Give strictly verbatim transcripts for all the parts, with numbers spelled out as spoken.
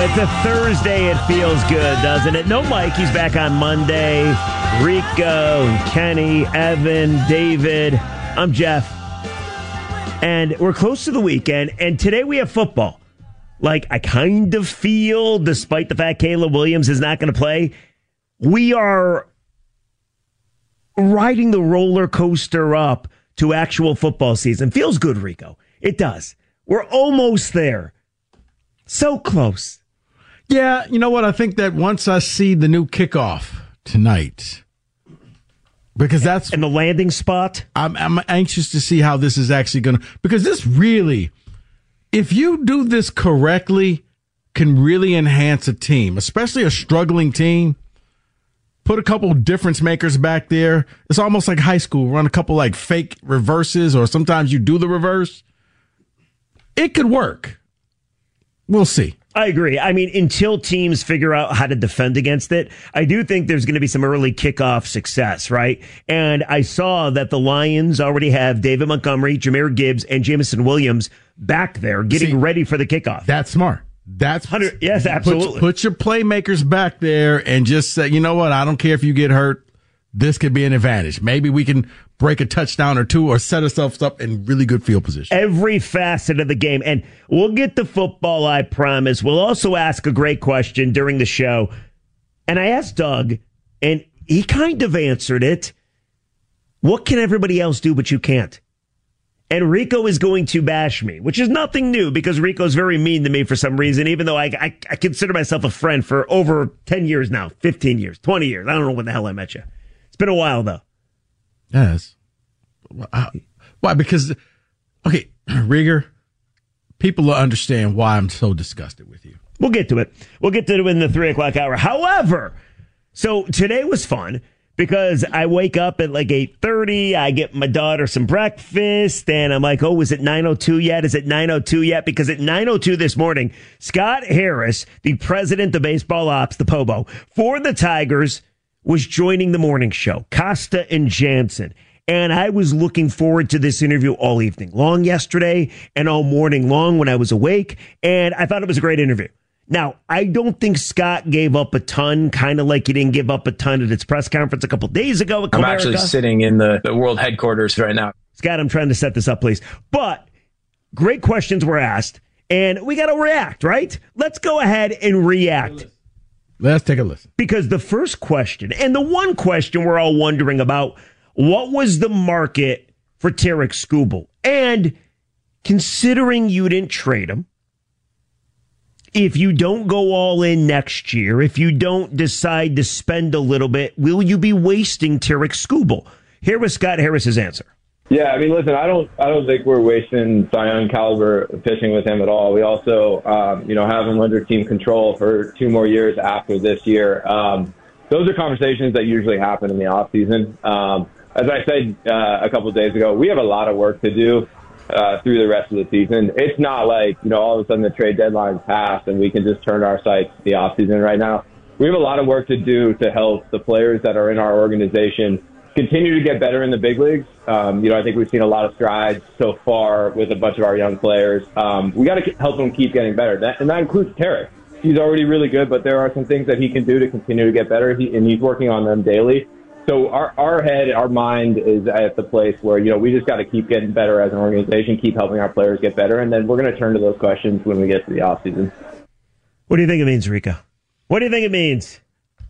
it's a Thursday. It feels good, doesn't it? No Mike. He's back on Monday. Rico, and Kenny, Evan, David. I'm Jeff. And we're close to the weekend. And today we have football. Like, I kind of feel, despite the fact Caleb Williams is not going to play, we are riding the roller coaster up to actual football season. Feels good, Rico. It does. We're almost there. So close. Yeah, you know what? I think that once I see the new kickoff tonight, because that's... And the landing spot? I'm, I'm anxious to see how this is actually going to... Because this really, if you do this correctly, can really enhance a team, especially a struggling team. Put a couple difference makers back there. It's almost like high school. Run a couple like fake reverses, or sometimes you do the reverse. It could work. We'll see. I agree. I mean, until teams figure out how to defend against it, I do think there's going to be some early kickoff success, right? And I saw that the Lions already have David Montgomery, Jahmyr Gibbs, and Jameson Williams back there getting see, ready for the kickoff. That's smart. That's yes, absolutely. Put, put your playmakers back there and just say, you know what? I don't care if you get hurt. This could be an advantage. Maybe we can break a touchdown or two or set ourselves up in really good field position. Every facet of the game. And we'll get to football, I promise. We'll also ask a great question during the show. And I asked Doug, and he kind of answered it. What can everybody else do but you can't? And Rico is going to bash me, which is nothing new because Rico's very mean to me for some reason, even though I, I, I consider myself a friend for over ten years now, fifteen years, twenty years. I don't know when the hell I met you. It's been a while, though. Yes. Why? Because, okay, Rieger, people will understand why I'm so disgusted with you. We'll get to it. We'll get to it in the three o'clock hour. However, so today was fun because I wake up at like eight thirty. I get my daughter some breakfast, and I'm like, oh, is it nine oh two yet? Is it nine oh two yet? Because at nine oh two this morning, Scott Harris, the president of baseball ops, the P O B O, for the Tigers, was joining the morning show, Costa and Jansen. And I was looking forward to this interview all evening long yesterday and all morning long when I was awake. And I thought it was a great interview. Now, I don't think Scott gave up a ton, kind of like he didn't give up a ton at its press conference a couple days ago. I'm actually sitting in the, the world headquarters right now. Scott, I'm trying to set this up, please. But great questions were asked, and we got to react, right? Let's go ahead and react. Let's take a listen. Because the first question, and the one question we're all wondering about, what was the market for Tarik Skubal? And considering you didn't trade him, if you don't go all in next year, if you don't decide to spend a little bit, will you be wasting Tarik Skubal? Here was Scott Harris's answer. Yeah, I mean, listen, I don't, I don't think we're wasting Cy Young caliber pitching with him at all. We also, um, you know, have him under team control for two more years after this year. Um, those are conversations that usually happen in the off season. Um, as I said uh, a couple of days ago, we have a lot of work to do uh, through the rest of the season. It's not like, you know, all of a sudden the trade deadline's passed and we can just turn our sights to the off season right now. We have a lot of work to do to help the players that are in our organization continue to get better in the big leagues. Um, you know, I think we've seen a lot of strides so far with a bunch of our young players. Um, we got to help them keep getting better, that, and that includes Tarik. He's already really good, but there are some things that he can do to continue to get better, he, and he's working on them daily. So our, our head, our mind is at the place where, you know, we just got to keep getting better as an organization, keep helping our players get better, and then we're going to turn to those questions when we get to the offseason. What do you think it means, Rico? What do you think it means?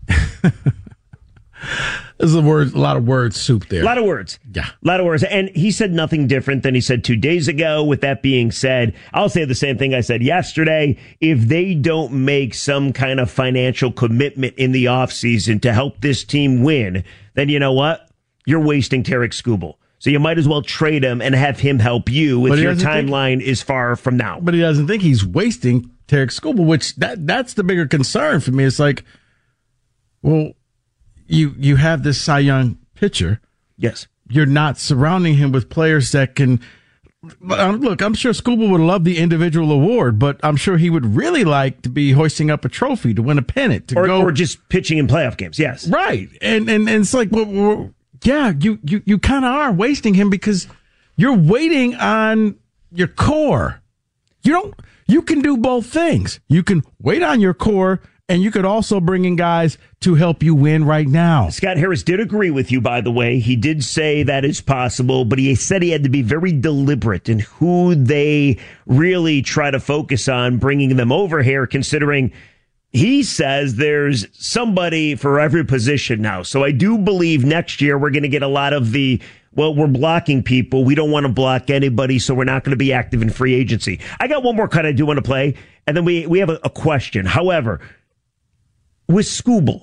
There's a word, a lot of words soup there. A lot of words. Yeah. A lot of words. And he said nothing different than he said two days ago. With that being said, I'll say the same thing I said yesterday. If they don't make some kind of financial commitment in the offseason to help this team win, then you know what? You're wasting Tarik Skubal. So you might as well trade him and have him help you if your timeline think, is far from now. But he doesn't think he's wasting Tarik Skubal, which that that's the bigger concern for me. It's like, well, You you have this Cy Young pitcher. Yes. You're not surrounding him with players that can... Look, I'm sure Skubal would love the individual award, but I'm sure he would really like to be hoisting up a trophy, to win a pennant, to or, go... Or just pitching in playoff games, yes. Right. And and, and it's like, well, well, yeah, you, you, you kind of are wasting him because you're waiting on your core. You don't. You can do both things. You can wait on your core, and you could also bring in guys to help you win right now. Scott Harris did agree with you, by the way. He did say that is possible, but he said he had to be very deliberate in who they really try to focus on bringing them over here, considering he says there's somebody for every position now. So I do believe next year we're going to get a lot of the, well, we're blocking people. We don't want to block anybody, so we're not going to be active in free agency. I got one more cut I do want to play, and then we, we have a, a question. However, with Skubal,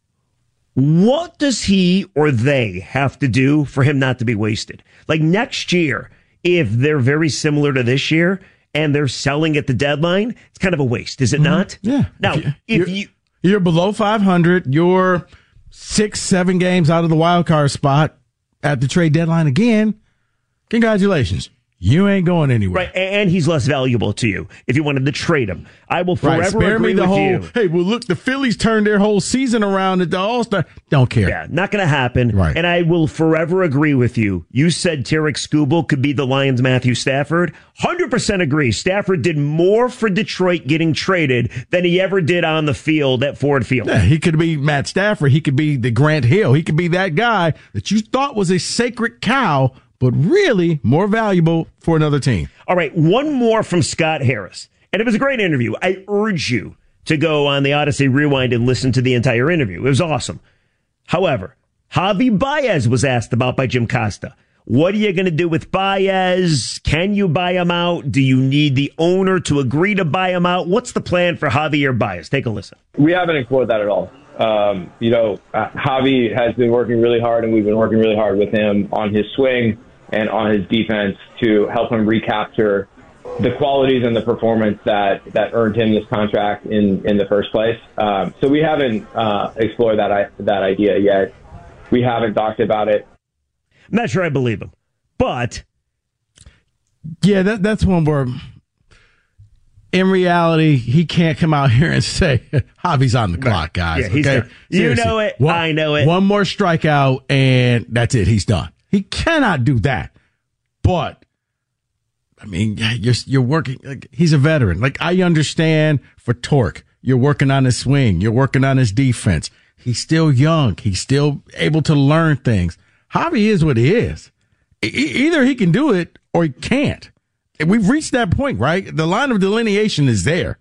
what does he or they have to do for him not to be wasted? Like next year, if they're very similar to this year, and they're selling at the deadline, it's kind of a waste, is it mm-hmm. not? Yeah. Now, if, you, if you're, you... You're below five hundred, you're six, seven games out of the wild card spot at the trade deadline again, congratulations. You ain't going anywhere. Right, and he's less valuable to you if you wanted to trade him. I will forever right, spare agree me the with whole, you. Hey, well, look, the Phillies turned their whole season around at the All-Star. Don't care. Yeah, not going to happen. Right. And I will forever agree with you. You said Tarek Skubal could be the Lions' Matthew Stafford. one hundred percent agree. Stafford did more for Detroit getting traded than he ever did on the field at Ford Field. Yeah, he could be Matt Stafford. He could be the Grant Hill. He could be that guy that you thought was a sacred cow, but really more valuable for another team. All right, one more from Scott Harris. And it was a great interview. I urge you to go on the Odyssey Rewind and listen to the entire interview. It was awesome. However, Javi Baez was asked about by Jim Costa. What are you going to do with Baez? Can you buy him out? Do you need the owner to agree to buy him out? What's the plan for Javier Baez? Take a listen. We haven't explored that at all. Um, you know, uh, Javi has been working really hard, and we've been working really hard with him on his swing and on his defense to help him recapture the qualities and the performance that, that earned him this contract in, in the first place. Um, so we haven't uh, explored that that idea yet. We haven't talked about it. I'm not sure I believe him, but yeah, that that's one where, in reality, he can't come out here and say Javi's on the clock, guys. Yeah, he's okay, done. You know it. One, I know it. One more strikeout, and that's it. He's done. He cannot do that. But I mean, you're you're working. Like, he's a veteran. Like, I understand for Torque, you're working on his swing, you're working on his defense. He's still young. He's still able to learn things. Javi is what he is. E- either he can do it or he can't. And we've reached that point, right? The line of delineation is there.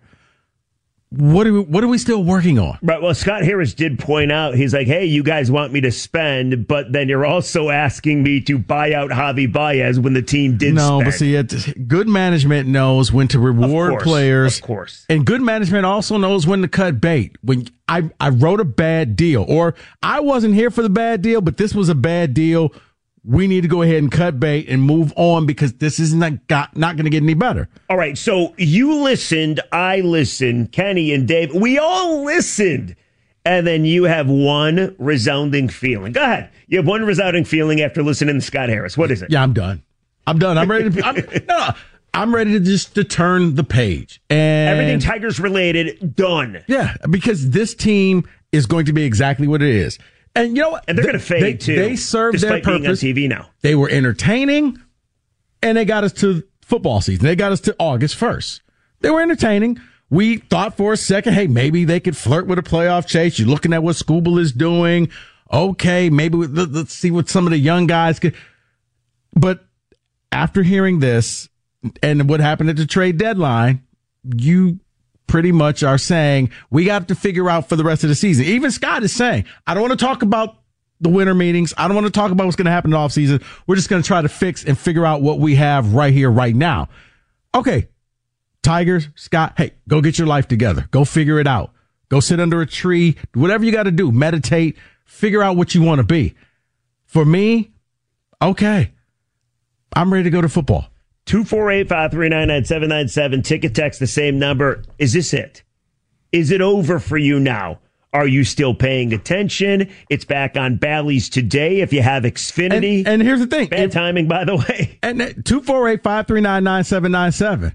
What are we, what are we still working on? Right. Well, Scott Harris did point out, he's like, hey, you guys want me to spend, but then you're also asking me to buy out Javi Baez when the team did no, spend. No, but see, it, good management knows when to reward of course, players. Of course. And good management also knows when to cut bait. When I, I wrote a bad deal, or I wasn't here for the bad deal, but this was a bad deal. We need to go ahead and cut bait and move on because this is not got, not going to get any better. All right, so you listened, I listened, Kenny and Dave, we all listened, and then you have one resounding feeling. Go ahead. You have one resounding feeling after listening to Scott Harris. What is it? Yeah, I'm done. I'm done. I'm ready to. I'm, no, I'm ready to just to turn the page. And everything Tigers related, done. Yeah, because this team is going to be exactly what it is. And you know what? And they're going to fade, they, too. They served their despite purpose. Being on T V now. They were entertaining, and they got us to football season. They got us to August first. They were entertaining. We thought for a second, hey, maybe they could flirt with a playoff chase. You're looking at what Skubal is doing. Okay, maybe we, let's see what some of the young guys could. But after hearing this and what happened at the trade deadline, you pretty much are saying we got to figure out for the rest of the season. Even Scott is saying, I don't want to talk about the winter meetings. I don't want to talk about what's going to happen in the offseason. We're just going to try to fix and figure out what we have right here, right now. Okay, Tigers, Scott, hey, go get your life together. Go figure it out. Go sit under a tree. Whatever you got to do, meditate, figure out what you want to be. For me, okay, I'm ready to go to football. two four eight, five three nine, nine seven nine seven. Ticket text the same number. Is this it? Is it over for you now? Are you still paying attention? It's back on Bally's today if you have Xfinity. And, and here's the thing. Bad if, timing, by the way. And two four eight, five three nine, nine seven nine seven.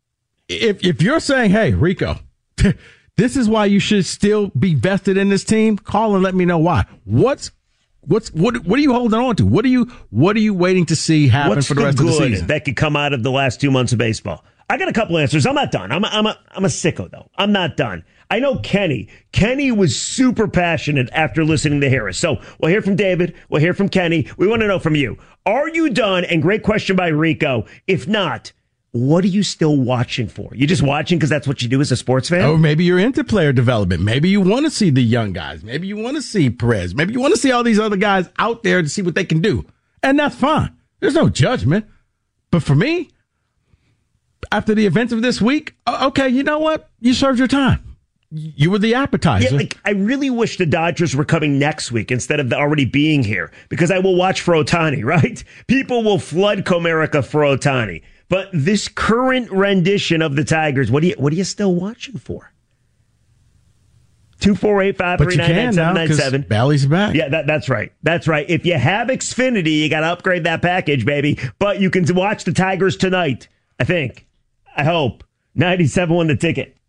If, if you're saying, hey, Rico, this is why you should still be vested in this team, call and let me know why. What's What's what? What are you holding on to? What are you What are you waiting to see happen What's for the, the rest good of the season that could come out of the last two months of baseball? I got a couple answers. I'm not done. I'm a, I'm a, I'm a sicko, though. I'm not done. I know Kenny. Kenny was super passionate after listening to Harris. So we'll hear from David. We'll hear from Kenny. We want to know from you. Are you done? And great question by Rico. If not, what are you still watching for? You just watching because that's what you do as a sports fan? Or maybe you're into player development. Maybe you want to see the young guys. Maybe you want to see Perez. Maybe you want to see all these other guys out there to see what they can do. And that's fine. There's no judgment. But for me, after the events of this week, okay, you know what? You served your time. You were the appetizer. Yeah, like, I really wish the Dodgers were coming next week instead of the already being here, because I will watch for Ohtani, right? People will flood Comerica for Ohtani. But this current rendition of the Tigers, what do you what are you still watching for? two four eight, five three nine, nine seven nine seven. Bally's back. Yeah, that, that's right. That's right. If you have Xfinity, you got to upgrade that package, baby. But you can watch the Tigers tonight, I think. I hope. ninety-seven won the ticket.